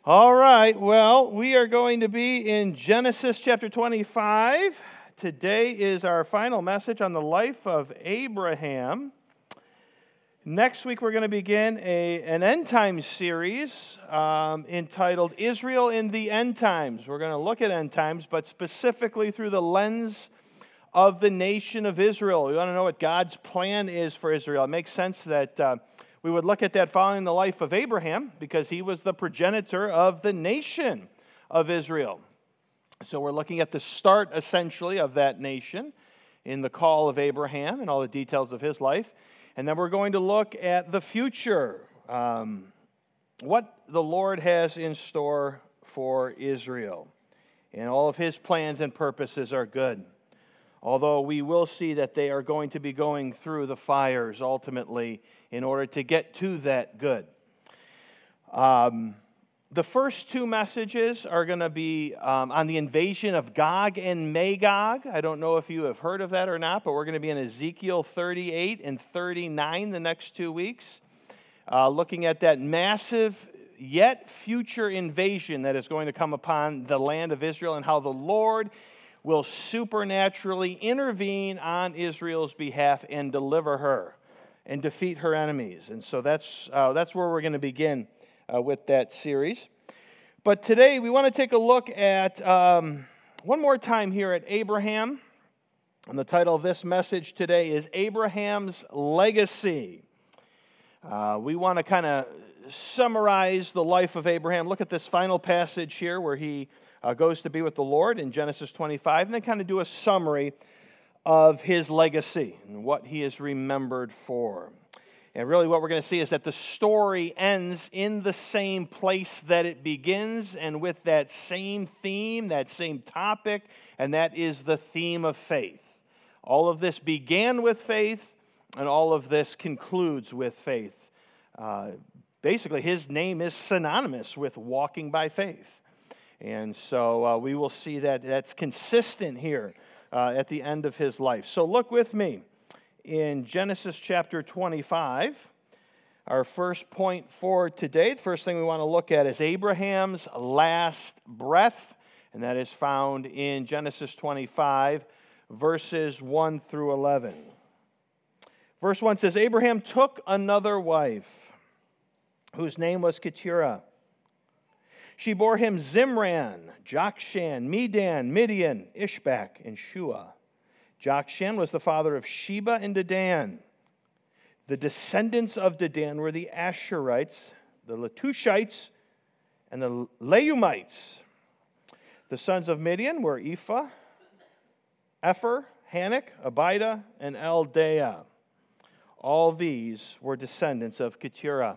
All right, well, we are going to be in Genesis chapter 25. Today is our final message on the life of Abraham. Next week, we're going to begin an end times series entitled Israel in the End Times. We're going to look at end times, but specifically through the lens of the nation of Israel. We want to know what God's plan is for Israel. It makes sense that we would look at that following the life of Abraham because he was the progenitor of the nation of Israel. So we're looking at the start, essentially, of that nation in the call of Abraham and all the details of his life. And then we're going to look at the future, what the Lord has in store for Israel. And all of his plans and purposes are good. Although we will see that they are going to be going through the fires ultimately in order to get to that good. The first two messages are going to be on the invasion of Gog and Magog. I don't know if you have heard of that or not, but we're going to be in Ezekiel 38 and 39 the next 2 weeks, looking at that massive yet future invasion that is going to come upon the land of Israel and how the Lord will supernaturally intervene on Israel's behalf and deliver her and defeat her enemies. And so that's where we're going to begin with that series. But today we want to take a look at, one more time here at Abraham. And the title of this message today is Abraham's Legacy. We want to kind of summarize the life of Abraham. Look at this final passage here where he goes to be with the Lord in Genesis 25, and then kind of do a summary of his legacy and what he is remembered for. And really what we're going to see is that the story ends in the same place that it begins and with that same theme, that same topic, and that is the theme of faith. All of this began with faith, and all of this concludes with faith. Basically, his name is synonymous with walking by faith. And so we will see that that's consistent here at the end of his life. So look with me in Genesis chapter 25. Our first point for today, the first thing we want to look at is Abraham's last breath, and that is found in Genesis 25, verses 1 through 11. Verse 1 says, Abraham took another wife, whose name was Keturah. She bore him Zimran, Jokshan, Medan, Midian, Ishbak, and Shua. Jokshan was the father of Sheba and Dedan. The descendants of Dedan were the Asherites, the Letushites, and the Leumites. The sons of Midian were Ephah, Epher, Hanok, Abida, and Eldaah. All these were descendants of Keturah.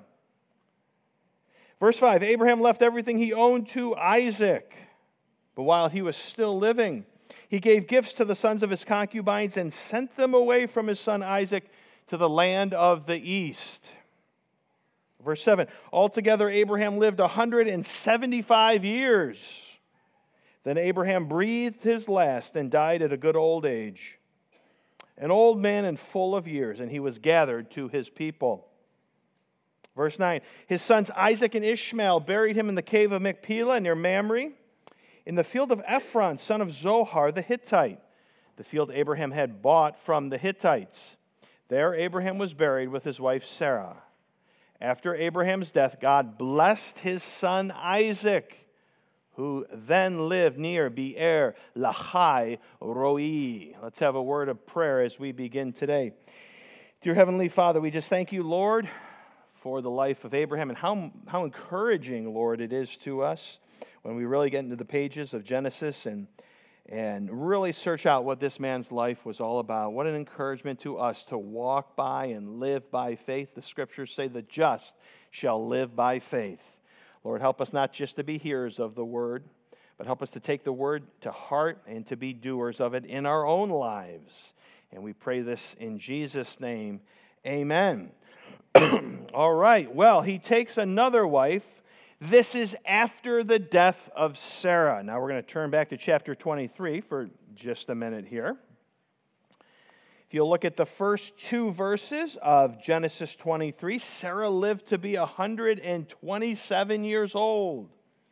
Verse 5, Abraham left everything he owned to Isaac, but while he was still living, he gave gifts to the sons of his concubines and sent them away from his son Isaac to the land of the east. Verse 7, altogether Abraham lived 175 years. Then Abraham breathed his last and died at a good old age, an old man and full of years, and he was gathered to his people. Verse 9, his sons Isaac and Ishmael buried him in the cave of Machpelah near Mamre, in the field of Ephron, son of Zohar the Hittite, the field Abraham had bought from the Hittites. There Abraham was buried with his wife Sarah. After Abraham's death, God blessed his son Isaac, who then lived near Be'er Lahai Roi. Let's have a word of prayer as we begin today. Dear Heavenly Father, we just thank you, Lord, for the life of Abraham, and how encouraging, Lord, it is to us when we really get into the pages of Genesis and really search out what this man's life was all about. What an encouragement to us to walk by and live by faith. The scriptures say the just shall live by faith. Lord, help us not just to be hearers of the word, but help us to take the word to heart and to be doers of it in our own lives. And we pray this in Jesus' name. Amen. All right, well, he takes another wife. This is after the death of Sarah. Now we're going to turn back to chapter 23 for just a minute here. If you look at the first two verses of Genesis 23, Sarah lived to be 127 years old.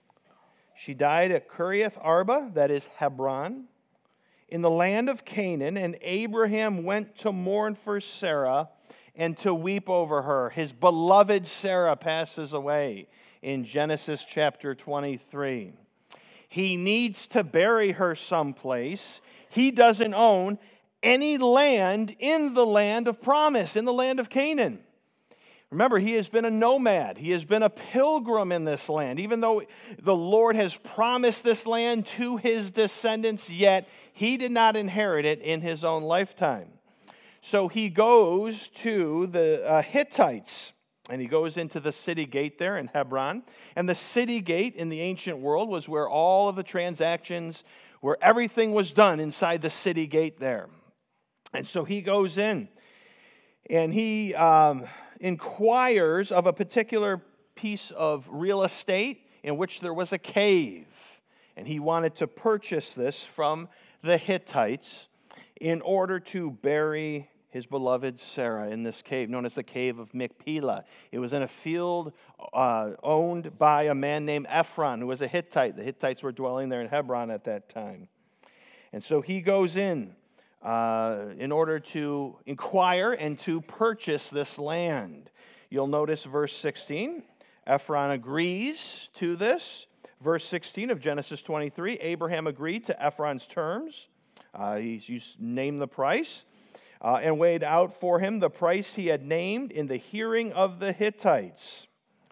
She died at Kiriath Arba, that is Hebron, in the land of Canaan, and Abraham went to mourn for Sarah and to weep over her. His beloved Sarah passes away in Genesis chapter 23. He needs to bury her someplace. He doesn't own any land in the land of promise, in the land of Canaan. Remember, he has been a nomad. He has been a pilgrim in this land. Even though the Lord has promised this land to his descendants, yet he did not inherit it in his own lifetime. So he goes to the Hittites, and he goes into the city gate there in Hebron. And the city gate in the ancient world was where all of the transactions, where everything was done inside the city gate there. And so he goes in, and he inquires of a particular piece of real estate in which there was a cave. And he wanted to purchase this from the Hittites in order to bury his beloved Sarah in this cave, known as the Cave of Machpelah. It was in a field owned by a man named Ephron, who was a Hittite. The Hittites were dwelling there in Hebron at that time. And so he goes in order to inquire and to purchase this land. You'll notice verse 16. Ephron agrees to this. Verse 16 of Genesis 23, Abraham agreed to Ephron's terms. He named the price and weighed out for him the price he had named in the hearing of the Hittites.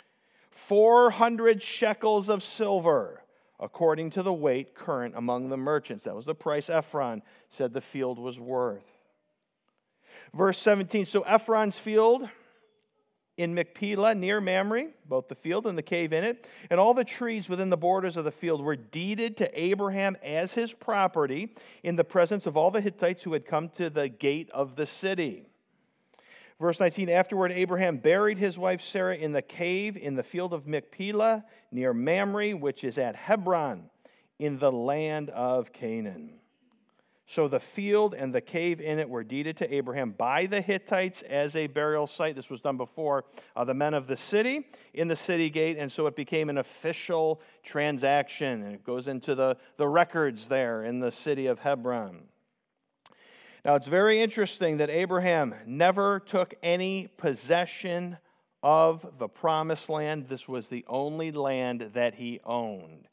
400 shekels of silver, according to the weight current among the merchants. That was the price Ephron said the field was worth. Verse 17, so Ephron's field in Machpelah near Mamre, both the field and the cave in it, and all the trees within the borders of the field were deeded to Abraham as his property in the presence of all the Hittites who had come to the gate of the city. Verse 19, afterward Abraham buried his wife Sarah in the cave in the field of Machpelah near Mamre, which is at Hebron, in the land of Canaan. So the field and the cave in it were deeded to Abraham by the Hittites as a burial site. This was done before the men of the city in the city gate, and so it became an official transaction. And it goes into the records there in the city of Hebron. Now, it's very interesting that Abraham never took any possession of the promised land. This was the only land that he owned.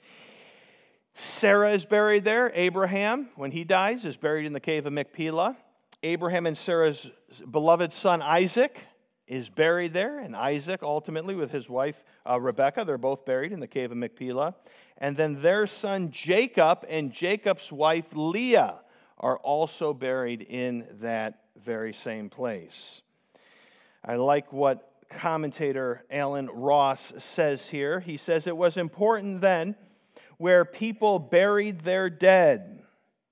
Sarah is buried there. Abraham, when he dies, is buried in the cave of Machpelah. Abraham and Sarah's beloved son Isaac is buried there, and Isaac ultimately with his wife Rebekah, they're both buried in the cave of Machpelah. And then their son Jacob and Jacob's wife Leah are also buried in that very same place. I like what commentator Alan Ross says here. He says it was important then where people buried their dead.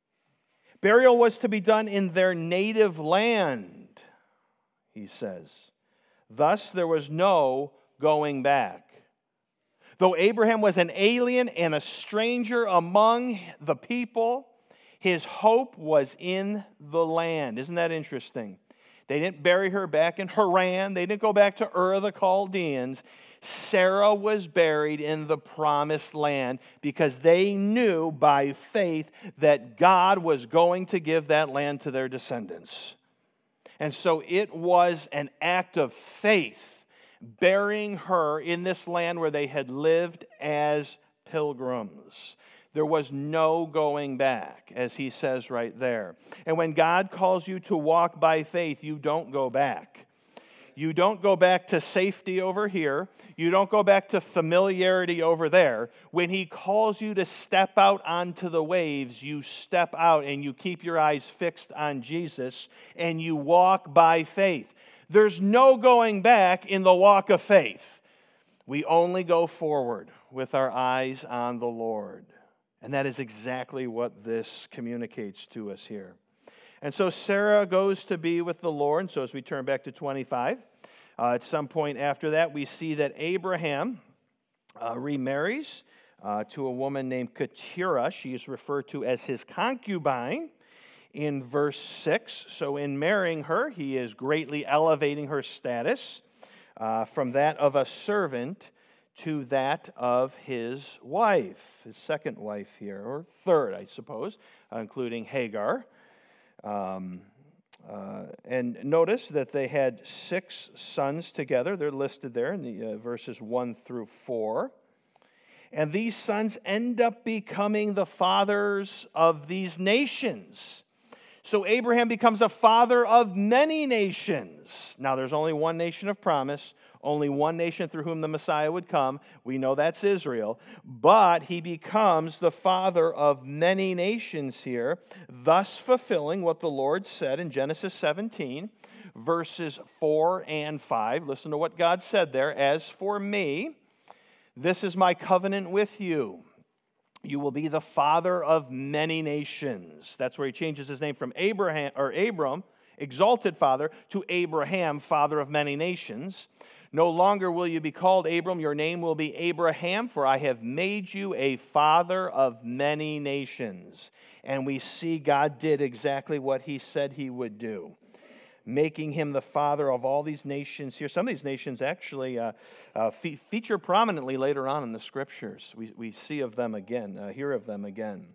Burial was to be done in their native land, he says. Thus, there was no going back. Though Abraham was an alien and a stranger among the people, his hope was in the land. Isn't that interesting? They didn't bury her back in Haran. They didn't go back to Ur of the Chaldeans. Sarah was buried in the promised land because they knew by faith that God was going to give that land to their descendants. And so it was an act of faith burying her in this land where they had lived as pilgrims. There was no going back, as he says right there. And when God calls you to walk by faith, you don't go back. You don't go back to safety over here. You don't go back to familiarity over there. When he calls you to step out onto the waves, you step out and you keep your eyes fixed on Jesus and you walk by faith. There's no going back in the walk of faith. We only go forward with our eyes on the Lord. And that is exactly what this communicates to us here. And so Sarah goes to be with the Lord. And so as we turn back to 25, at some point after that, we see that Abraham remarries to a woman named Keturah. She is referred to as his concubine in verse 6. So in marrying her, he is greatly elevating her status from that of a servant to that of his wife, his second wife here, or third, I suppose, including Hagar. And notice that they had 6 sons together. They're listed there in the verses 1 through 4. And these sons end up becoming the fathers of these nations. So Abraham becomes a father of many nations. Now, there's only one nation of promise, only one nation through whom the Messiah would come. We know that's Israel. But he becomes the father of many nations here, thus fulfilling what the Lord said in Genesis 17, verses 4 and 5. Listen to what God said there. As for me, this is my covenant with you. You will be the father of many nations. That's where he changes his name from Abram, exalted father, to Abraham, father of many nations. No longer will you be called Abram, your name will be Abraham, for I have made you a father of many nations. And we see God did exactly what he said he would do, making him the father of all these nations here. Some of these nations actually feature prominently later on in the Scriptures. We see of them again, hear of them again.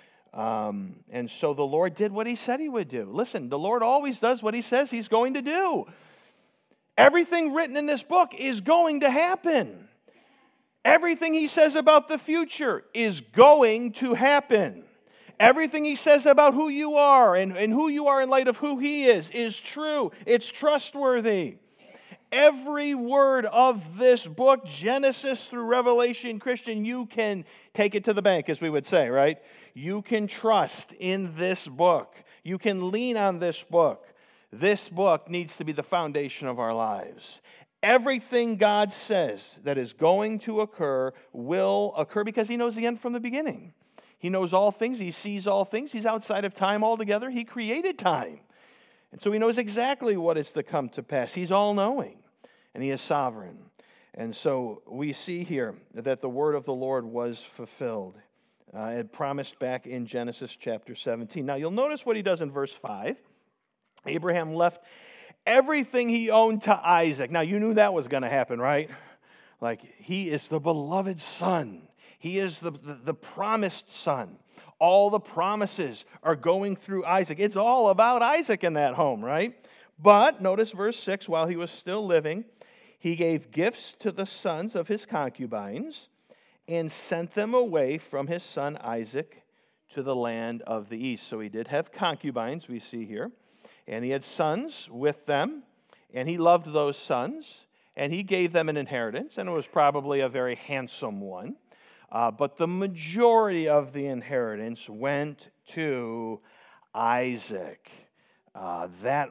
And so the Lord did what he said he would do. Listen, the Lord always does what he says he's going to do. Everything written in this book is going to happen. Everything he says about the future is going to happen. Everything he says about who you are and who you are in light of who he is true. It's trustworthy. Every word of this book, Genesis through Revelation, Christian, you can take it to the bank, as we would say, right? You can trust in this book. You can lean on this book. This book needs to be the foundation of our lives. Everything God says that is going to occur will occur because he knows the end from the beginning. He knows all things. He sees all things. He's outside of time altogether. He created time. And so he knows exactly what is to come to pass. He's all-knowing, and he is sovereign. And so we see here that the word of the Lord was fulfilled. It promised back in Genesis chapter 17. Now you'll notice what he does in verse 5. Abraham left everything he owned to Isaac. Now you knew that was going to happen, right? Like, he is the beloved son. He is the promised son. All the promises are going through Isaac. It's all about Isaac in that home, right? But notice verse 6, while he was still living, he gave gifts to the sons of his concubines and sent them away from his son Isaac to the land of the east. So he did have concubines, we see here, and he had sons with them, and he loved those sons, and he gave them an inheritance, and it was probably a very handsome one. But the majority of the inheritance went to Isaac. And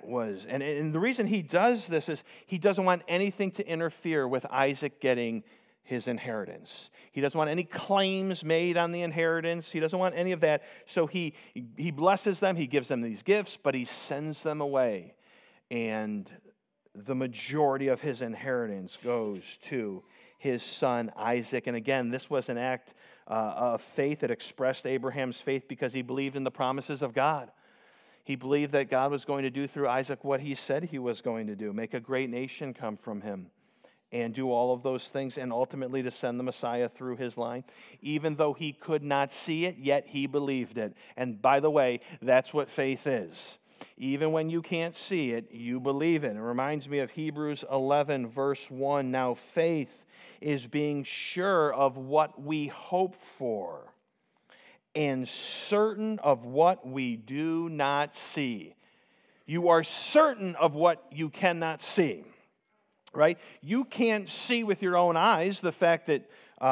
the reason he does this is he doesn't want anything to interfere with Isaac getting his inheritance. He doesn't want any claims made on the inheritance. He doesn't want any of that. So he blesses them. He gives them these gifts, but he sends them away. And the majority of his inheritance goes to his son Isaac. And again, this was an act of faith. It expressed Abraham's faith because he believed in the promises of God. He believed that God was going to do through Isaac what he said he was going to do, make a great nation come from him, and do all of those things, and ultimately to send the Messiah through his line. Even though he could not see it, yet he believed it. And by the way, that's what faith is. Even when you can't see it, you believe it. It reminds me of Hebrews 11, verse 1. Now faith is being sure of what we hope for and certain of what we do not see. You are certain of what you cannot see, right? You can't see with your own eyes the fact that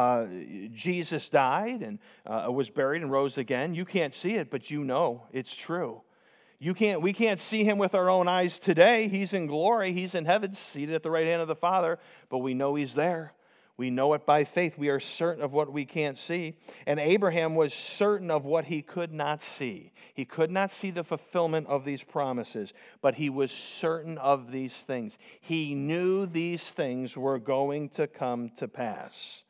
Jesus died and was buried and rose again. You can't see it, but you know it's true. We can't see him with our own eyes today. He's in glory. He's in heaven, seated at the right hand of the Father, but we know he's there. We know it by faith. We are certain of what we can't see. And Abraham was certain of what he could not see. He could not see the fulfillment of these promises, but he was certain of these things. He knew these things were going to come to pass.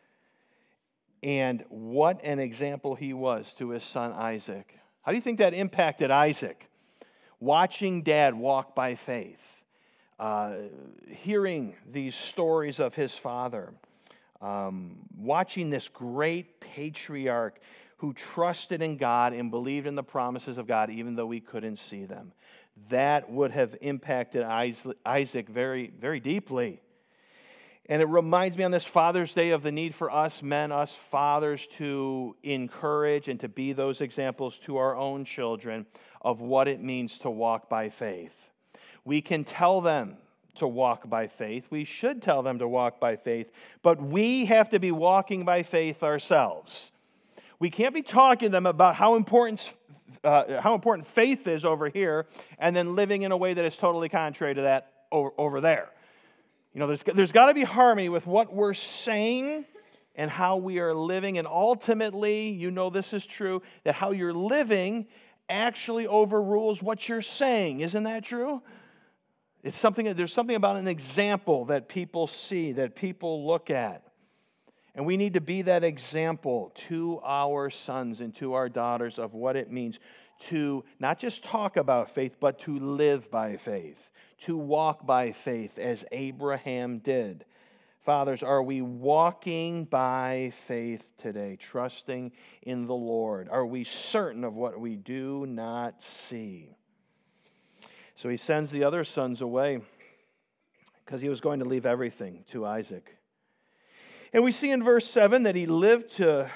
And what an example he was to his son Isaac. How do you think that impacted Isaac? Watching dad walk by faith. Hearing these stories of his father, watching this great patriarch who trusted in God and believed in the promises of God even though we couldn't see them. That would have impacted Isaac very, very deeply. And it reminds me on this Father's Day of the need for us men, us fathers, to encourage and to be those examples to our own children of what it means to walk by faith. We can tell them to walk by faith. We should tell them to walk by faith, but we have to be walking by faith ourselves. We can't be talking to them about how important faith is over here and then living in a way that is totally contrary to that over there. You know, there's got to be harmony with what we're saying and how we are living. And ultimately, you know this is true, that how you're living actually overrules what you're saying. Isn't that true? There's something about an example that people see, that people look at. And we need to be that example to our sons and to our daughters of what it means to not just talk about faith, but to live by faith, to walk by faith as Abraham did. Fathers, are we walking by faith today, trusting in the Lord? Are we certain of what we do not see? So he sends the other sons away because he was going to leave everything to Isaac. And we see in verse 7 that he lived to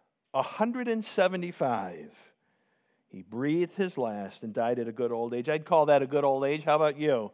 175. He breathed his last and died at a good old age. I'd call that a good old age. How about you?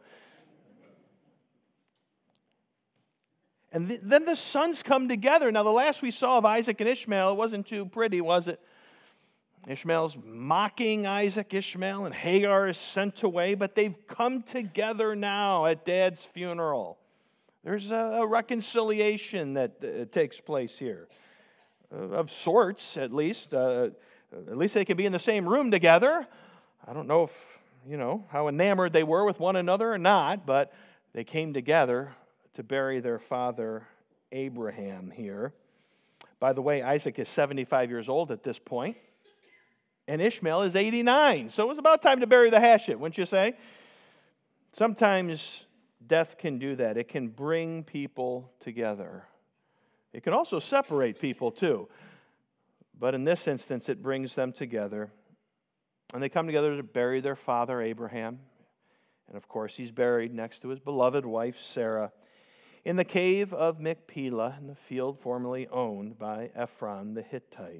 And then the sons come together. Now, the last we saw of Isaac and Ishmael, it wasn't too pretty, was it? Ishmael's mocking Isaac, Ishmael, and Hagar is sent away, but they've come together now at Dad's funeral. There's a reconciliation that takes place here, of sorts, at least. At least they can be in the same room together. I don't know if, how enamored they were with one another or not, but they came together to bury their father Abraham here. By the way, Isaac is 75 years old at this point, and Ishmael is 89. So it was about time to bury the hatchet, wouldn't you say? Sometimes death can do that. It can bring people together. It can also separate people too. But in this instance, it brings them together. And they come together to bury their father Abraham. And of course, he's buried next to his beloved wife Sarah in the cave of Machpelah, in the field formerly owned by Ephron the Hittite.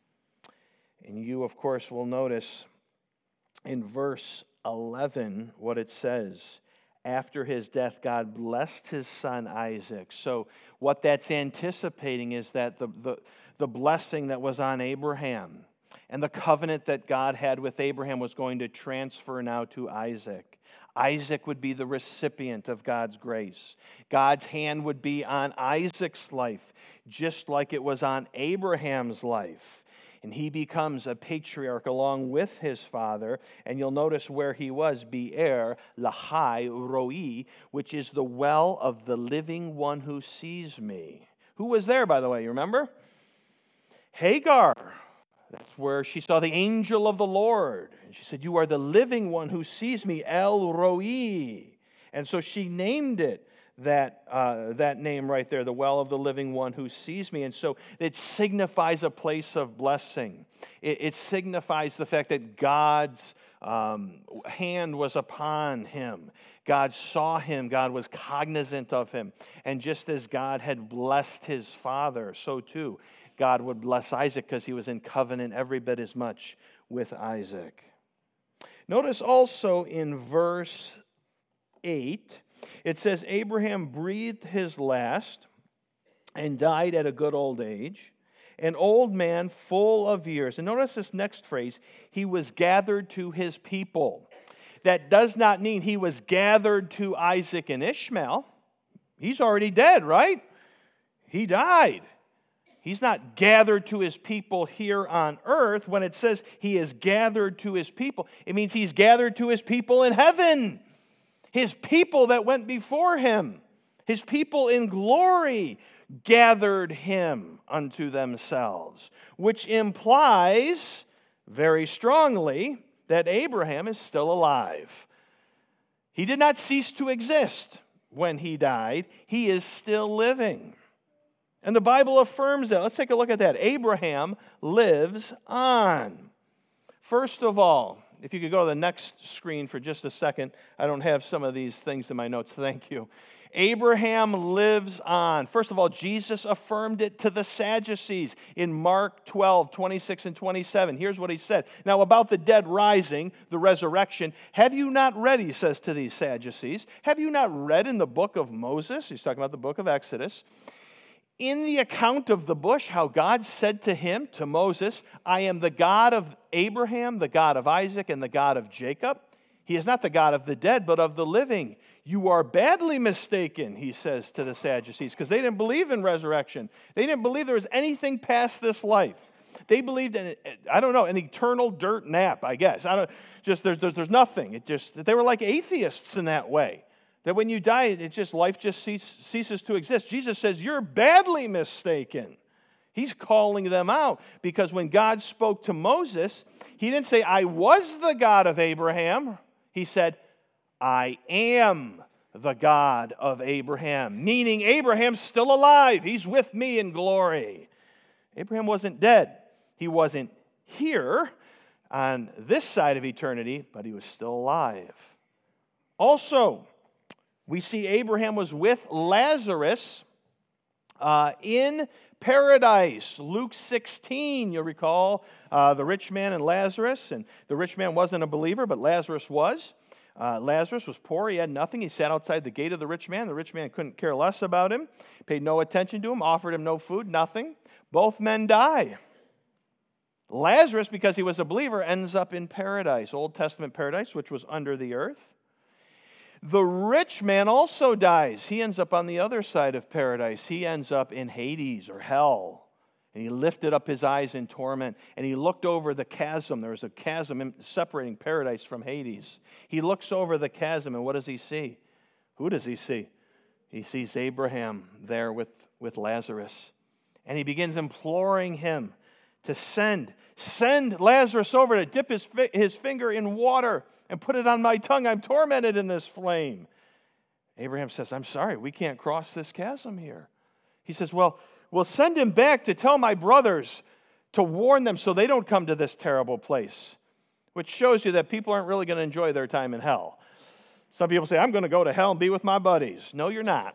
And you, of course, will notice in verse 11 what it says. After his death, God blessed his son Isaac. So what that's anticipating is that the blessing that was on Abraham and the covenant that God had with Abraham was going to transfer now to Isaac. Isaac would be the recipient of God's grace. God's hand would be on Isaac's life, just like it was on Abraham's life. And he becomes a patriarch along with his father. And you'll notice where he was, Be'er Lahai Roi, which is the well of the living one who sees me. Who was there, by the way, you remember? Hagar. That's where she saw the angel of the Lord. And she said, "You are the living one who sees me, El Roi." And so she named it that name right there, the well of the living one who sees me. And so it signifies a place of blessing. It signifies the fact that God's hand was upon him. God saw him. God was cognizant of him. And just as God had blessed his father, so too God would bless Isaac because he was in covenant every bit as much with Isaac. Notice also in verse 8, it says, Abraham breathed his last and died at a good old age, an old man full of years. And notice this next phrase, he was gathered to his people. That does not mean he was gathered to Isaac and Ishmael. He's already dead, right? He died. He's not gathered to his people here on earth. When it says he is gathered to his people, it means he's gathered to his people in heaven. His people that went before him, his people in glory, gathered him unto themselves, which implies very strongly that Abraham is still alive. He did not cease to exist when he died. He is still living. And the Bible affirms that. Let's take a look at that. Abraham lives on. First of all, if you could go to the next screen for just a second. I don't have some of these things in my notes. Thank you. Abraham lives on. First of all, Jesus affirmed it to the Sadducees in Mark 12, 26 and 27. Here's what he said. Now, about the dead rising, the resurrection, have you not read, he says to these Sadducees, have you not read in the book of Moses, he's talking about the book of Exodus, in the account of the bush, how God said to him, to Moses, I am the God of Abraham, the God of Isaac, and the God of Jacob. He is not the God of the dead, but of the living. You are badly mistaken, he says to the Sadducees, because they didn't believe in resurrection. They didn't believe there was anything past this life. They believed in, an eternal dirt nap, I guess. There's nothing. They were like atheists in that way. That when you die, life just ceases to exist. Jesus says, you're badly mistaken. He's calling them out because when God spoke to Moses, he didn't say, I was the God of Abraham. He said, I am the God of Abraham, meaning Abraham's still alive. He's with me in glory. Abraham wasn't dead. He wasn't here on this side of eternity, but he was still alive. Also, we see Abraham was with Lazarus in paradise. Luke 16, you'll recall the rich man and Lazarus. And the rich man wasn't a believer, but Lazarus was. Lazarus was poor. He had nothing. He sat outside the gate of the rich man. The rich man couldn't care less about him, paid no attention to him, offered him no food, nothing. Both men die. Lazarus, because he was a believer, ends up in paradise, Old Testament paradise, which was under the earth. The rich man also dies. He ends up on the other side of paradise. He ends up in Hades or hell. And he lifted up his eyes in torment, and he looked over the chasm. There was a chasm separating paradise from Hades. He looks over the chasm, and what does he see? Who does he see? He sees Abraham there with Lazarus. And he begins imploring him to send Lazarus over to dip his finger in water and put it on my tongue. I'm tormented in this flame. Abraham says, I'm sorry, we can't cross this chasm here. He says, well, we'll send him back to tell my brothers to warn them so they don't come to this terrible place, which shows you that people aren't really going to enjoy their time in hell. Some people say, I'm going to go to hell and be with my buddies. No, you're not.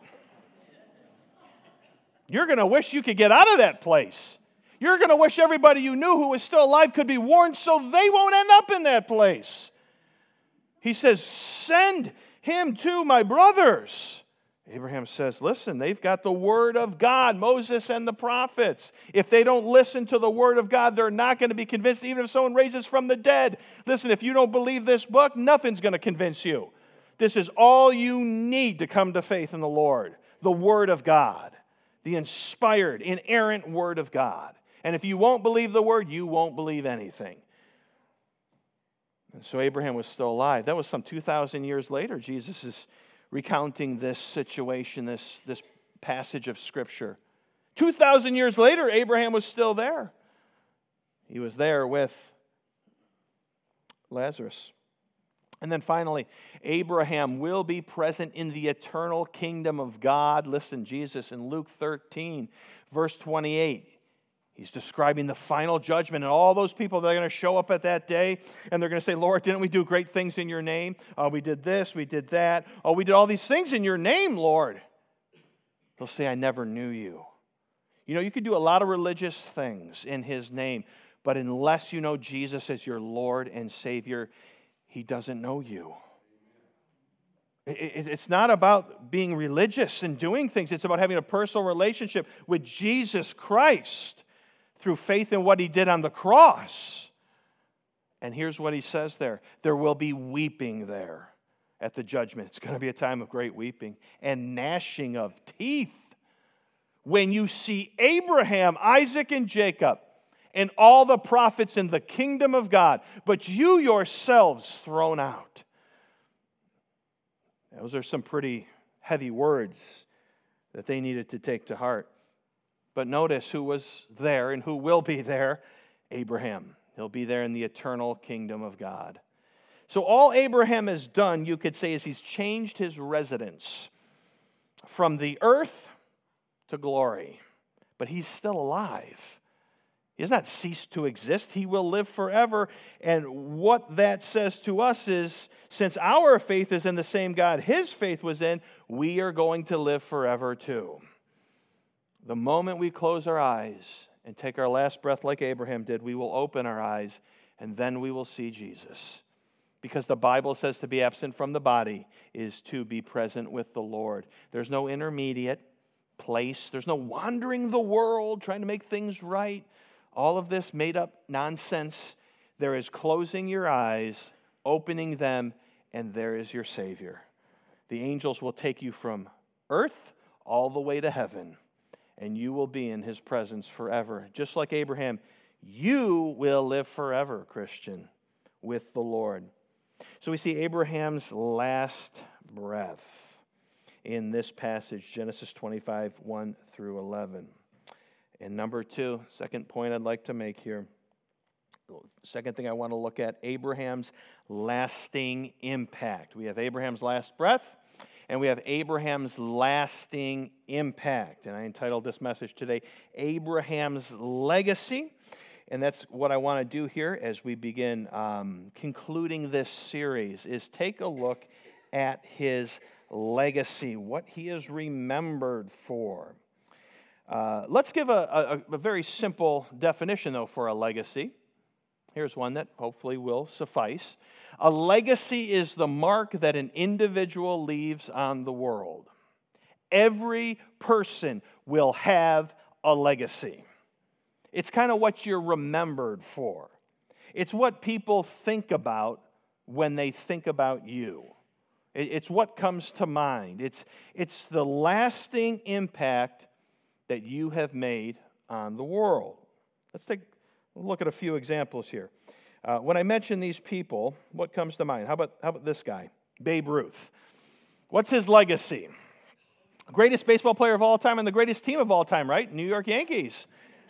You're going to wish you could get out of that place. You're going to wish everybody you knew who was still alive could be warned so they won't end up in that place. He says, send him to my brothers. Abraham says, listen, they've got the word of God, Moses and the prophets. If they don't listen to the word of God, they're not going to be convinced, even if someone raises from the dead. Listen, if you don't believe this book, nothing's going to convince you. This is all you need to come to faith in the Lord, the word of God, the inspired, inerrant word of God. And if you won't believe the word, you won't believe anything. And so Abraham was still alive. That was some 2,000 years later. Jesus is recounting this situation, this passage of Scripture. 2,000 years later, Abraham was still there. He was there with Lazarus. And then finally, Abraham will be present in the eternal kingdom of God. Listen, Jesus in Luke 13, verse 28. He's describing the final judgment and all those people that are going to show up at that day and they're going to say, Lord, didn't we do great things in your name? We did this, we did that. Oh, we did all these things in your name, Lord. He'll say, I never knew you. You know, you could do a lot of religious things in his name, but unless you know Jesus as your Lord and Savior, he doesn't know you. It's not about being religious and doing things. It's about having a personal relationship with Jesus Christ through faith in what he did on the cross. And here's what he says there. There will be weeping there at the judgment. It's going to be a time of great weeping and gnashing of teeth when you see Abraham, Isaac, and Jacob and all the prophets in the kingdom of God, but you yourselves thrown out. Those are some pretty heavy words that they needed to take to heart. But notice who was there and who will be there. Abraham. He'll be there in the eternal kingdom of God. So all Abraham has done, you could say, is he's changed his residence from the earth to glory. but he's still alive. He has not ceased to exist. He will live forever. And what that says to us is, since our faith is in the same God his faith was in, we are going to live forever too. The moment we close our eyes and take our last breath like Abraham did, we will open our eyes and then we will see Jesus. Because the Bible says to be absent from the body is to be present with the Lord. There's no intermediate place. There's no wandering the world, trying to make things right. All of this made up nonsense. There is closing your eyes, opening them, and there is your Savior. The angels will take you from earth all the way to heaven, and you will be in his presence forever. Just like Abraham, you will live forever, Christian, with the Lord. So we see Abraham's last breath in this passage, Genesis 25, 1 through 11. And number two, second point I'd like to make here, second thing I want to look at, Abraham's lasting impact. We have Abraham's last breath, and we have Abraham's lasting impact. And I entitled this message today, Abraham's Legacy. And that's what I want to do here as we begin concluding this series, is take a look at his legacy, what he is remembered for. Let's give a very simple definition, though, for a legacy. Here's one that hopefully will suffice. A legacy is the mark that an individual leaves on the world. Every person will have a legacy. It's kind of what you're remembered for. It's what people think about when they think about you. It's what comes to mind. It's the lasting impact that you have made on the world. Let's take a look at a few examples here. When I mention these people, what comes to mind? How about this guy, Babe Ruth? What's his legacy? Greatest baseball player of all time and the greatest team of all time, right? New York Yankees.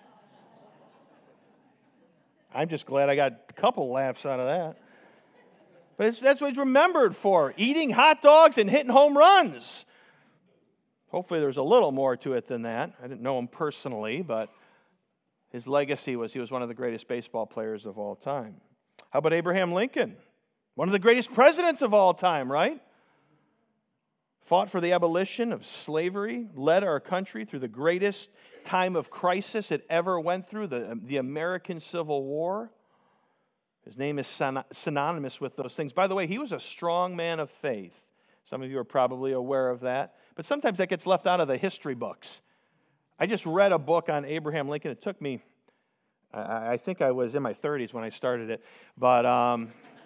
I'm just glad I got a couple laughs out of that. But that's what he's remembered for, eating hot dogs and hitting home runs. Hopefully there's a little more to it than that. I didn't know him personally, but his legacy was he was one of the greatest baseball players of all time. How about Abraham Lincoln? One of the greatest presidents of all time, right? Fought for the abolition of slavery, led our country through the greatest time of crisis it ever went through, the American Civil War. His name is synonymous with those things. By the way, he was a strong man of faith. Some of you are probably aware of that. But sometimes that gets left out of the history books. I just read a book on Abraham Lincoln. It took me, I think I was in my 30s when I started it, but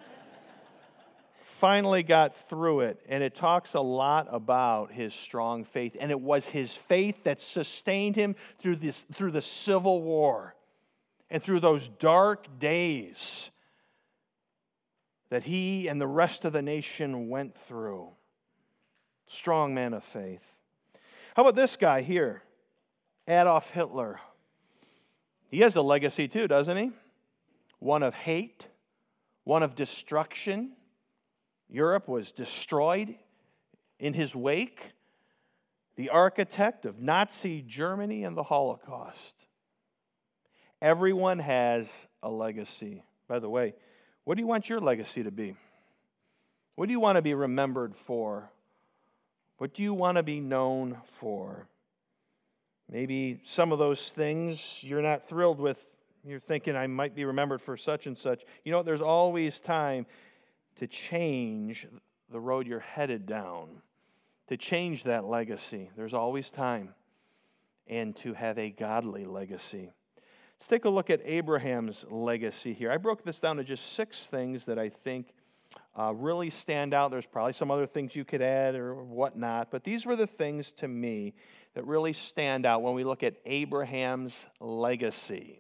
finally got through it. And it talks a lot about his strong faith. And it was his faith that sustained him through the Civil War and through those dark days that he and the rest of the nation went through. Strong man of faith. How about this guy here? Adolf Hitler. He has a legacy too, doesn't he? One of hate, one of destruction. Europe was destroyed in his wake. The architect of Nazi Germany and the Holocaust. Everyone has a legacy. By the way, what do you want your legacy to be? What do you want to be remembered for? What do you want to be known for? Maybe some of those things you're not thrilled with. You're thinking, I might be remembered for such and such. You know, there's always time to change the road you're headed down, to change that legacy. There's always time, and to have a godly legacy. Let's take a look at Abraham's legacy here. I broke this down to just 6 things that I think really stand out. There's probably some other things you could add or whatnot, but these were the things to me that really stand out when we look at Abraham's legacy.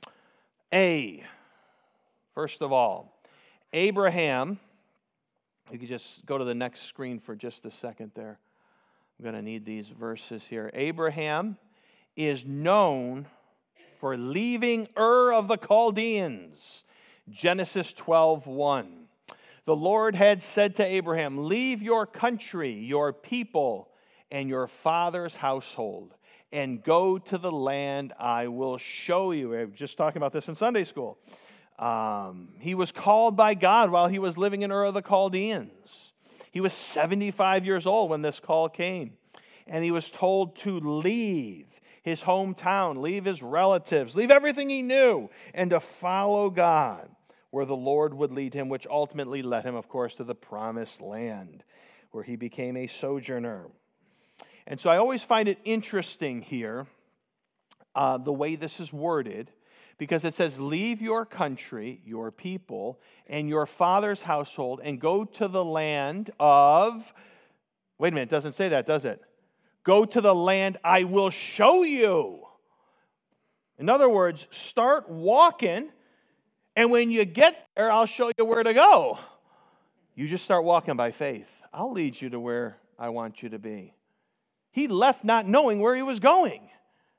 First of all, Abraham, you could just go to the next screen for just a second there. I'm going to need these verses here. Abraham is known for leaving Ur of the Chaldeans. Genesis 12:1. The Lord had said to Abraham, leave your country, your people, and your father's household, and go to the land I will show you. We were just talking about this in Sunday school. He was called by God while he was living in Ur of the Chaldeans. He was 75 years old when this call came. And he was told to leave his hometown, leave his relatives, leave everything he knew, and to follow God where the Lord would lead him, which ultimately led him, of course, to the promised land, where he became a sojourner. And so I always find it interesting here, the way this is worded, because it says, leave your country, your people, and your father's household, and go to the land of... Wait a minute, it doesn't say that, does it? Go to the land I will show you. In other words, start walking, and when you get there, I'll show you where to go. You just start walking by faith. I'll lead you to where I want you to be. He left not knowing where he was going.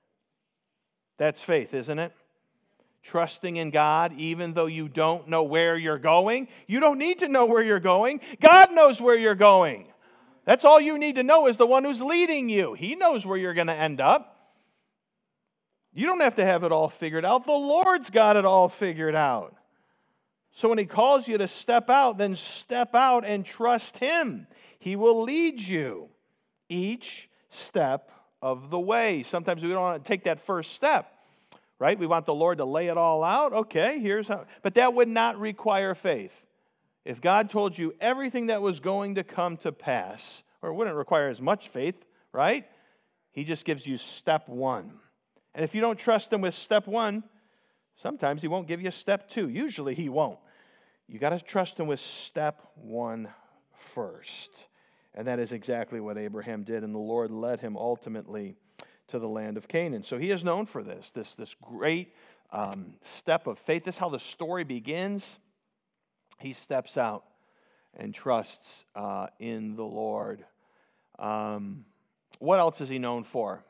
That's faith, isn't it? Trusting in God even though you don't know where you're going. You don't need to know where you're going. God knows where you're going. That's all you need to know is the one who's leading you. He knows where you're going to end up. You don't have to have it all figured out. The Lord's got it all figured out. So when he calls you to step out, then step out and trust him. He will lead you each step of the way. Sometimes we don't want to take that first step, right? We want the Lord to lay it all out. Okay, here's how. But that would not require faith. If God told you everything that was going to come to pass, or it wouldn't require as much faith, right? He just gives you step one. And if you don't trust him with step one, sometimes he won't give you step two. Usually he won't. You got to trust him with step one first. And that is exactly what Abraham did, and the Lord led him ultimately to the land of Canaan. So he is known for this great step of faith. This is how the story begins. He steps out and trusts in the Lord. What else is he known for?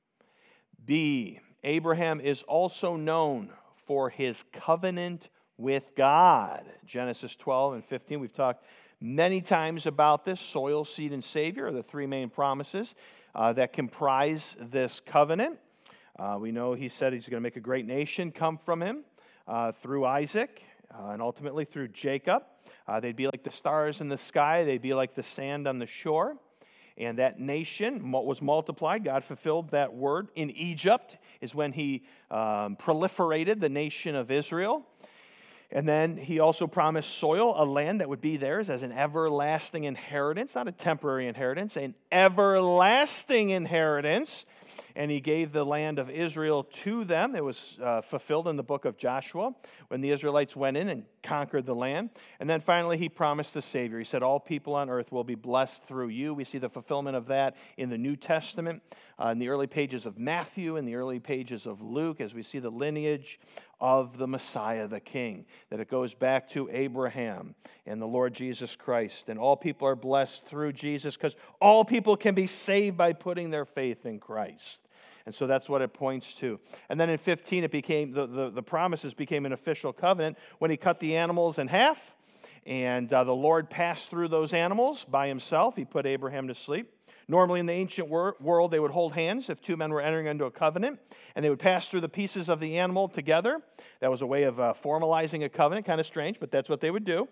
B, Abraham is also known for his covenant with God. Genesis 12 and 15, we've talked many times about this. Soil, seed, and Savior are the three main promises that comprise this covenant. We know he said he's going to make a great nation come from him through Isaac. And ultimately through Jacob. They'd be like the stars in the sky. They'd be like the sand on the shore. And that nation was multiplied. God fulfilled that word. In Egypt is when he proliferated the nation of Israel. And then he also promised soil, a land that would be theirs as an everlasting inheritance, not a temporary inheritance, an everlasting inheritance. And he gave the land of Israel to them. It was fulfilled in the book of Joshua when the Israelites went in and conquered the land. And then finally he promised the Savior. He said, all people on earth will be blessed through you. We see the fulfillment of that in the New Testament, in the early pages of Matthew, in the early pages of Luke, as we see the lineage of the Messiah, the King, that it goes back to Abraham and the Lord Jesus Christ. And all people are blessed through Jesus because all people can be saved by putting their faith in Christ. And so that's what it points to. And then in 15, it became the promises became an official covenant when he cut the animals in half. And the Lord passed through those animals by himself. He put Abraham to sleep. Normally in the ancient world, they would hold hands if two men were entering into a covenant. And they would pass through the pieces of the animal together. That was a way of formalizing a covenant. Kind of strange, but that's what they would do.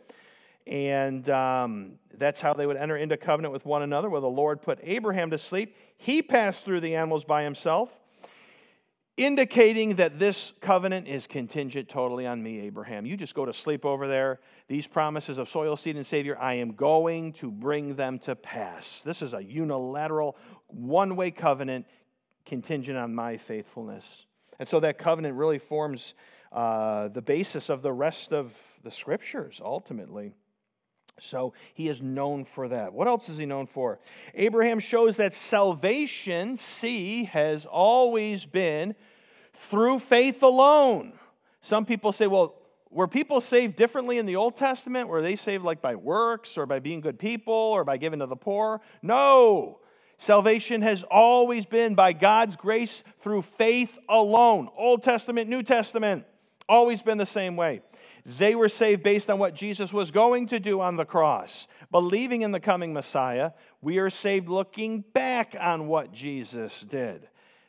And that's how they would enter into covenant with one another. Well, the Lord put Abraham to sleep. He passed through the animals by himself, indicating that this covenant is contingent totally on me, Abraham. You just go to sleep over there. These promises of soil, seed, and Savior, I am going to bring them to pass. This is a unilateral, one-way covenant contingent on my faithfulness. And so that covenant really forms the basis of the rest of the Scriptures, ultimately. So he is known for that. What else is he known for? Abraham shows that salvation, has always been through faith alone. Some people say, well, were people saved differently in the Old Testament? Were they saved like by works or by being good people or by giving to the poor? No. Salvation has always been by God's grace through faith alone. Old Testament, New Testament, always been the same way. They were saved based on what Jesus was going to do on the cross. Believing in the coming Messiah, we are saved looking back on what Jesus did.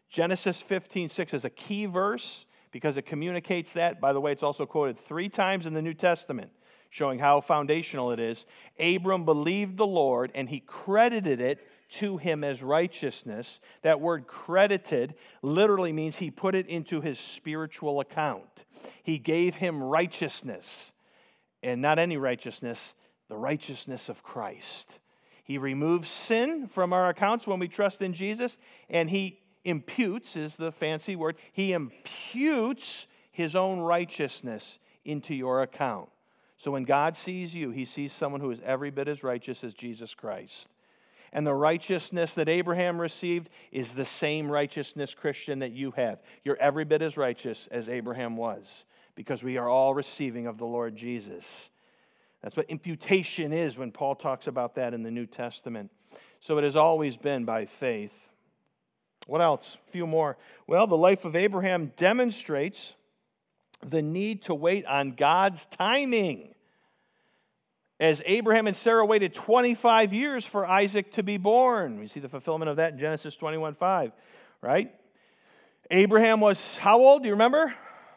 Genesis 15:6 is a key verse because it communicates that. By the way, it's also quoted 3 times in the New Testament, showing how foundational it is. Abram believed the Lord, and he credited it to him as righteousness. That word credited literally means he put it into his spiritual account. He gave him righteousness, and not any righteousness, the righteousness of Christ. He removes sin from our accounts when we trust in Jesus, and he imputes, is the fancy word, he imputes his own righteousness into your account. So when God sees you, he sees someone who is every bit as righteous as Jesus Christ. And the righteousness that Abraham received is the same righteousness, Christian, that you have. You're every bit as righteous as Abraham was, because we are all receiving of the Lord Jesus. That's what imputation is when Paul talks about that in the New Testament. So it has always been by faith. What else? A few more. Well, the life of Abraham demonstrates the need to wait on God's timing. As Abraham and Sarah waited 25 years for Isaac to be born. We see the fulfillment of that in Genesis 21:5, right? Abraham was how old? Do you remember?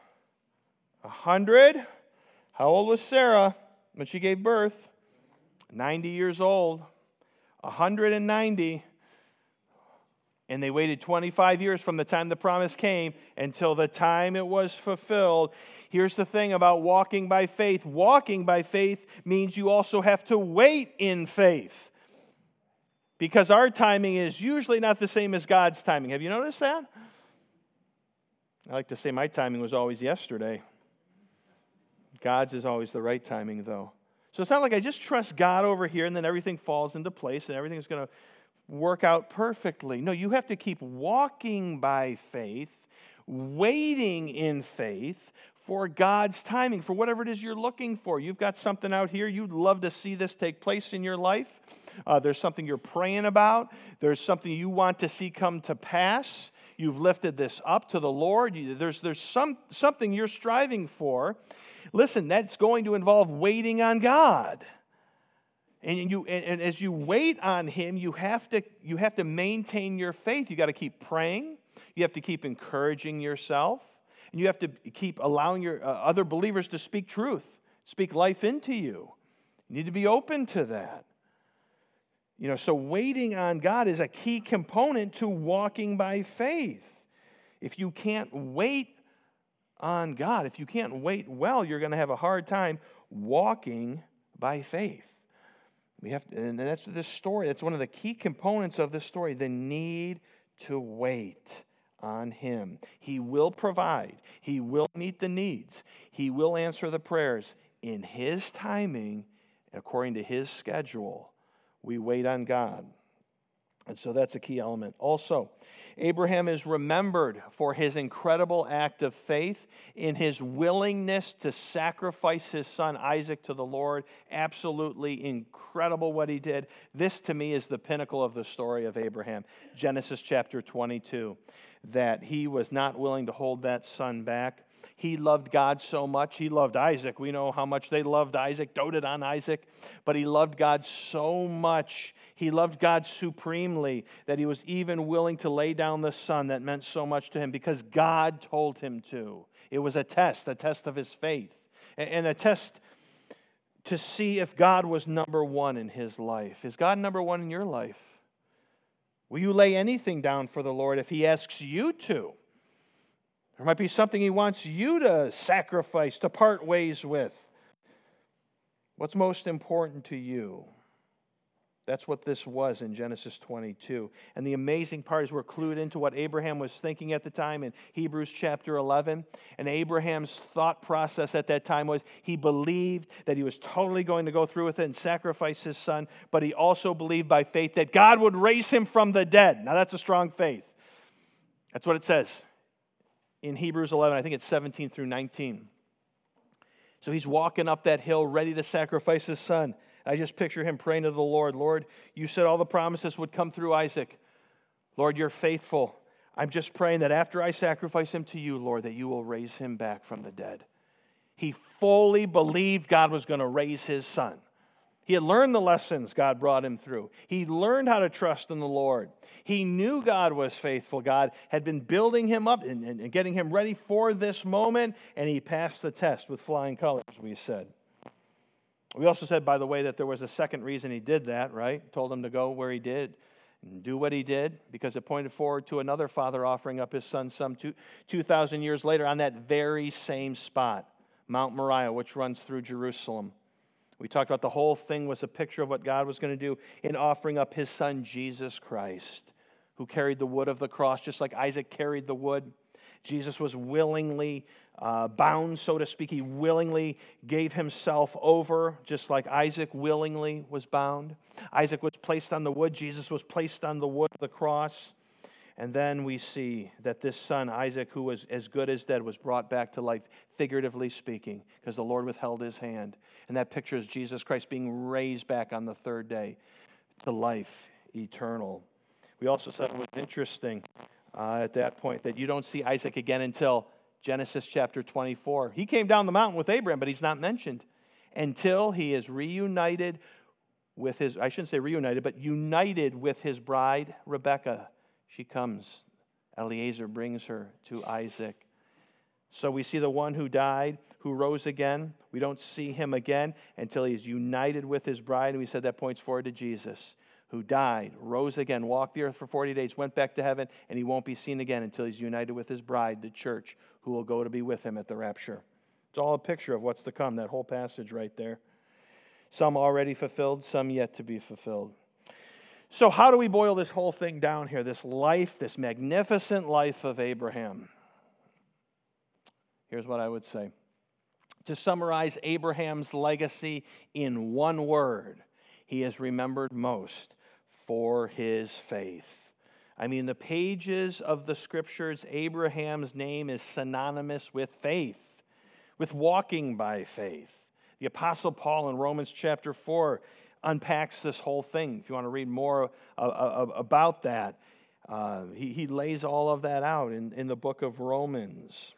100. How old was Sarah when she gave birth? 90 years old. 190. And they waited 25 years from the time the promise came until the time it was fulfilled. Here's the thing about walking by faith. Walking by faith means you also have to wait in faith. Because our timing is usually not the same as God's timing. Have you noticed that? I like to say my timing was always yesterday. God's is always the right timing, though. So it's not like I just trust God over here and then everything falls into place and everything's going to work out perfectly. No, you have to keep walking by faith, waiting in faith for God's timing, for whatever it is you're looking for. You've got something out here. You'd love to see this take place in your life. There's something you're praying about. There's something you want to see come to pass. You've lifted this up to the Lord. There's something you're striving for. Listen, that's going to involve waiting on God. And as you wait on him, you have to maintain your faith. You got to keep praying. You have to keep encouraging yourself. And you have to keep allowing your other believers to speak truth, speak life into you. You need to be open to that. So waiting on God is a key component to walking by faith. If you can't wait on God, if you can't wait well, you're going to have a hard time walking by faith. And that's this story. That's one of the key components of this story, the need to wait on him. He will provide. He will meet the needs. He will answer the prayers in his timing, according to his schedule. We wait on God. And so that's a key element. Also, Abraham is remembered for his incredible act of faith in his willingness to sacrifice his son Isaac to the Lord. Absolutely incredible what he did. This, to me, is the pinnacle of the story of Abraham. Genesis chapter 22, that he was not willing to hold that son back. He loved God so much. He loved Isaac. We know how much they loved Isaac, doted on Isaac. But he loved God so much. He loved God supremely that he was even willing to lay down the son that meant so much to him because God told him to. It was a test of his faith, and a test to see if God was number one in his life. Is God number one in your life? Will you lay anything down for the Lord if he asks you to? There might be something he wants you to sacrifice, to part ways with. What's most important to you? That's what this was in Genesis 22. And the amazing part is we're clued into what Abraham was thinking at the time in Hebrews chapter 11. And Abraham's thought process at that time was he believed that he was totally going to go through with it and sacrifice his son, but he also believed by faith that God would raise him from the dead. Now that's a strong faith. That's what it says in Hebrews 11. I think it's 17 through 19. So he's walking up that hill ready to sacrifice his son. I just picture him praying to the Lord, Lord, you said all the promises would come through Isaac. Lord, you're faithful. I'm just praying that after I sacrifice him to you, Lord, that you will raise him back from the dead. He fully believed God was going to raise his son. He had learned the lessons God brought him through. He learned how to trust in the Lord. He knew God was faithful. God had been building him up and getting him ready for this moment, and he passed the test with flying colors, we said. We also said, by the way, that there was a second reason he did that, right? Told him to go where he did and do what he did, because it pointed forward to another father offering up his son some 2,000 years later on that very same spot, Mount Moriah, which runs through Jerusalem. We talked about the whole thing was a picture of what God was going to do in offering up his son, Jesus Christ, who carried the wood of the cross, just like Isaac carried the wood. Jesus was willingly bound, so to speak. He willingly gave himself over, just like Isaac willingly was bound. Isaac was placed on the wood. Jesus was placed on the wood of the cross. And then we see that this son, Isaac, who was as good as dead, was brought back to life, figuratively speaking, because the Lord withheld his hand. And that picture is Jesus Christ being raised back on the third day to life eternal. We also said it was interesting at that point that you don't see Isaac again until Genesis chapter 24. He came down the mountain with Abraham, but he's not mentioned until he is reunited with his, I shouldn't say reunited, but united with his bride, Rebekah. She comes. Eliezer brings her to Isaac. So we see the one who died, who rose again. We don't see him again until he's united with his bride. And we said that points forward to Jesus, who died, rose again, walked the earth for 40 days, went back to heaven, and he won't be seen again until he's united with his bride, the church, who will go to be with him at the rapture. It's all a picture of what's to come, that whole passage right there. Some already fulfilled, some yet to be fulfilled. So how do we boil this whole thing down here, this life, this magnificent life of Abraham? Here's what I would say. To summarize Abraham's legacy in one word, he is remembered most for his faith. I mean, the pages of the Scriptures, Abraham's name is synonymous with faith, with walking by faith. The Apostle Paul in Romans chapter 4 unpacks this whole thing. If you want to read more about that, he lays all of that out in the book of Romans.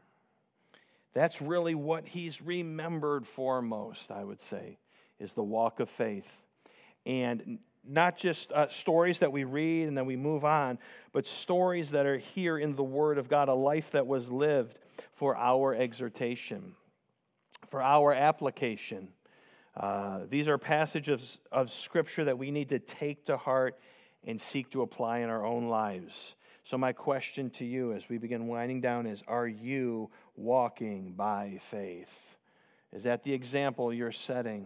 That's really what he's remembered for most, I would say, is the walk of faith. And not just stories that we read and then we move on, but stories that are here in the Word of God, a life that was lived for our exhortation, for our application. These are passages of Scripture that we need to take to heart and seek to apply in our own lives. So my question to you as we begin winding down is, are you walking by faith? Is that the example you're setting?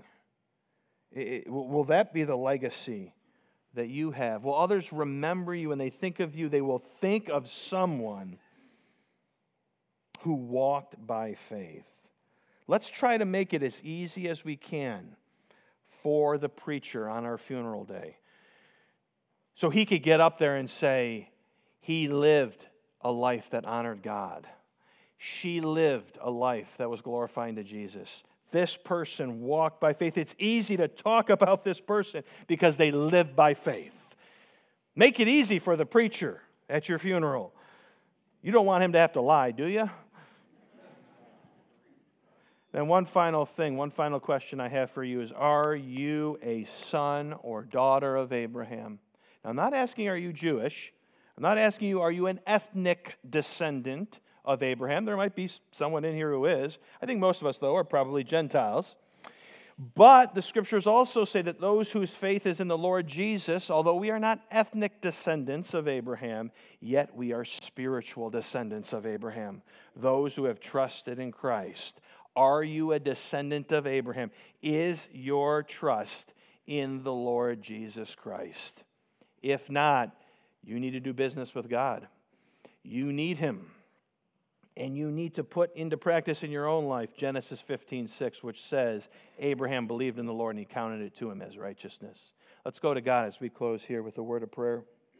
Will that be the legacy that you have? Will others remember you when they think of you? They will think of someone who walked by faith. Let's try to make it as easy as we can for the preacher on our funeral day, so he could get up there and say, he lived a life that honored God. She lived a life that was glorifying to Jesus. This person walked by faith. It's easy to talk about this person because they live by faith. Make it easy for the preacher at your funeral. You don't want him to have to lie, do you? Then one final question I have for you is, are you a son or daughter of Abraham? Now, I'm not asking, are you Jewish? I'm not asking you, are you an ethnic descendant of Abraham? There might be someone in here who is. I think most of us, though, are probably Gentiles. But the Scriptures also say that those whose faith is in the Lord Jesus, although we are not ethnic descendants of Abraham, yet we are spiritual descendants of Abraham, those who have trusted in Christ. Are you a descendant of Abraham? Is your trust in the Lord Jesus Christ? If not, you need to do business with God. You need Him. And you need to put into practice in your own life Genesis 15:6, which says, Abraham believed in the Lord and He counted it to him as righteousness. Let's go to God as we close here with a word of prayer.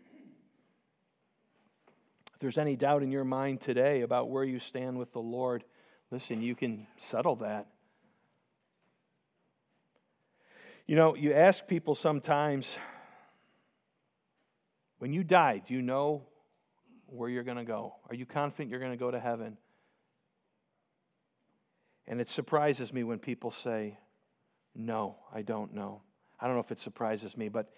If there's any doubt in your mind today about where you stand with the Lord, listen, you can settle that. You know, you ask people sometimes, when you die, do you know where you're going to go? Are you confident you're going to go to heaven? And it surprises me when people say, No, I don't know. I don't know if it surprises me, but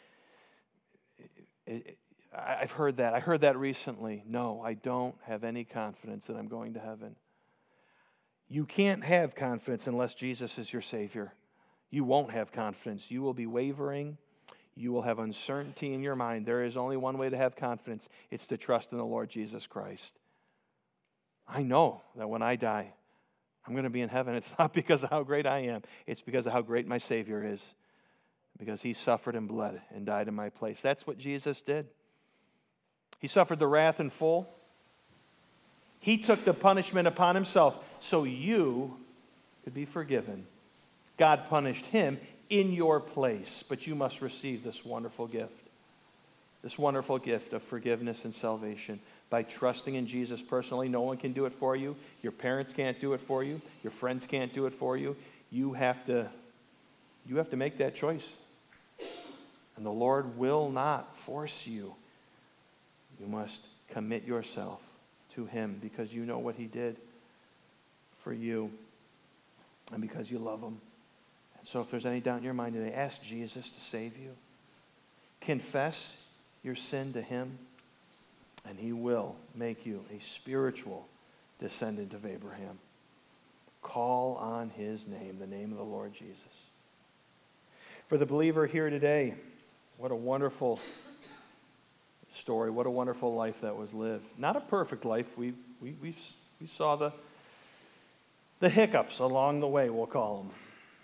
I've heard that. I heard that recently. No, I don't have any confidence that I'm going to heaven. You can't have confidence unless Jesus is your Savior. You won't have confidence. You will be wavering. You will have uncertainty in your mind. There is only one way to have confidence. It's to trust in the Lord Jesus Christ. I know that when I die, I'm going to be in heaven. It's not because of how great I am. It's because of how great my Savior is. Because he suffered and bled and died in my place. That's what Jesus did. He suffered the wrath in full. He took the punishment upon himself so you could be forgiven. God punished him in your place, but you must receive this wonderful gift of forgiveness and salvation by trusting in Jesus personally. No one can do it for you. Your parents can't do it for you. Your friends can't do it for you. You have to make that choice. And the Lord will not force you. You must commit yourself to him because you know what he did for you and because you love him. And so if there's any doubt in your mind today, ask Jesus to save you. Confess your sin to him, and he will make you a spiritual descendant of Abraham. Call on his name, the name of the Lord Jesus. For the believer here today, what a wonderful story. What a wonderful life that was lived. Not a perfect life. We saw the hiccups along the way, we'll call them.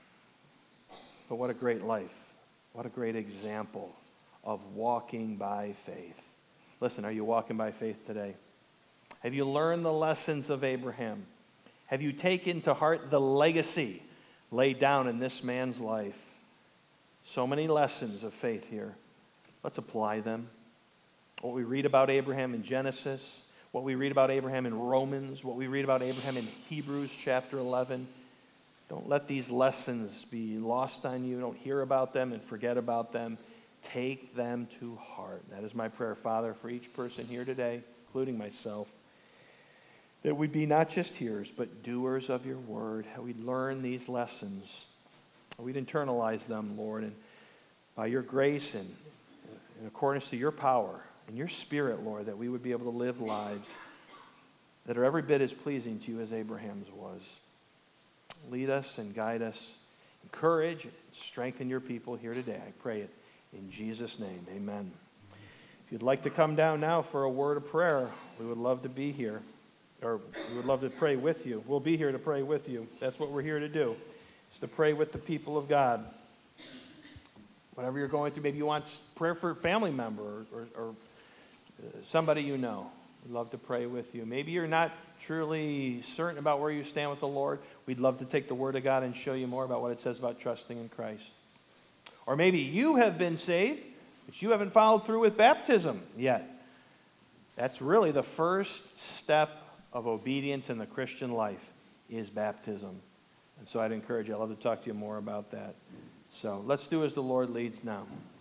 But what a great life. What a great example of walking by faith. Listen, are you walking by faith today? Have you learned the lessons of Abraham? Have you taken to heart the legacy laid down in this man's life? So many lessons of faith here. Let's apply them. What we read about Abraham in Genesis, what we read about Abraham in Romans, what we read about Abraham in Hebrews chapter 11. Don't let these lessons be lost on you. Don't hear about them and forget about them. Take them to heart. That is my prayer, Father, for each person here today, including myself, that we'd be not just hearers, but doers of your word. That we'd learn these lessons. We'd internalize them, Lord, and by your grace and in accordance to your power and your spirit, Lord, that we would be able to live lives that are every bit as pleasing to you as Abraham's was. Lead us and guide us. Encourage and strengthen your people here today. I pray it in Jesus' name. Amen. If you'd like to come down now for a word of prayer, we would love to be here. Or we would love to pray with you. We'll be here to pray with you. That's what we're here to do, is to pray with the people of God. Whatever you're going through, maybe you want prayer for a family member or somebody you know. We'd love to pray with you. Maybe you're not truly certain about where you stand with the Lord. We'd love to take the Word of God and show you more about what it says about trusting in Christ. Or maybe you have been saved, but you haven't followed through with baptism yet. That's really the first step of obedience in the Christian life, is baptism. And so I'd encourage you. I'd love to talk to you more about that. So let's do as the Lord leads now.